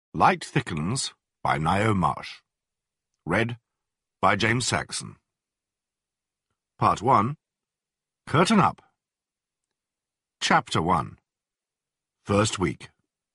Light Thickens by Ngaio Marsh. Read by James Saxon. Part 1. Curtain Up. Chapter 1. First Week.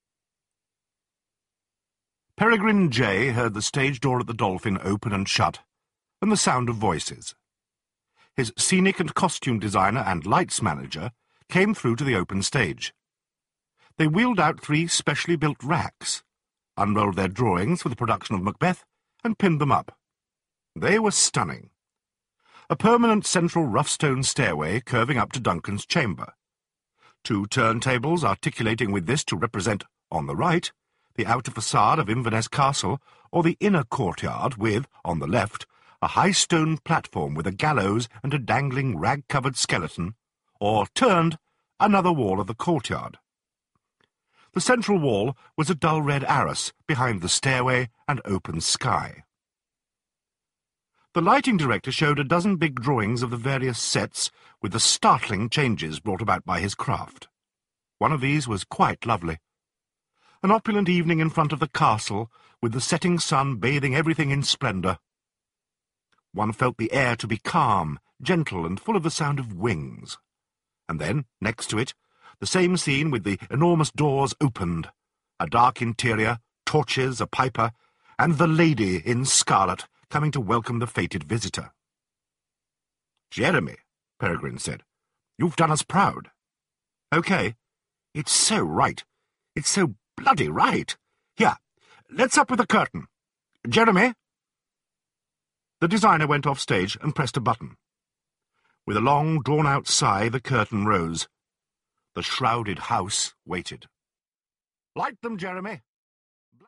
Peregrine J. heard the stage door at the Dolphin open and shut, and the sound of voices. His scenic and costume designer and lights manager came through to the open stage. They wheeled out 3 specially built racks, unrolled their drawings for the production of Macbeth, and pinned them up. They were stunning. A permanent central rough stone stairway curving up to Duncan's chamber. 2 turntables articulating with this to represent, on the right, the outer facade of Inverness Castle, or the inner courtyard with, on the left, a high stone platform with a gallows and a dangling rag-covered skeleton, or, turned, another wall of the courtyard. The central wall was a dull red arras behind the stairway and open sky. The lighting director showed a dozen big drawings of the various sets with the startling changes brought about by his craft. One of these was quite lovely. An opulent evening in front of the castle, with the setting sun bathing everything in splendour. One felt the air to be calm, gentle, and full of the sound of wings. And then, next to it, the same scene with the enormous doors opened, a dark interior, torches, a piper, and the lady in scarlet coming to welcome the fated visitor. "Jeremy," Peregrine said, "you've done us proud." "OK. It's so right. It's so bloody right. Here, let's up with the curtain. Jeremy!" The designer went off stage and pressed a button. With a long, drawn-out sigh, the curtain rose. The shrouded house waited. "Light them, Jeremy."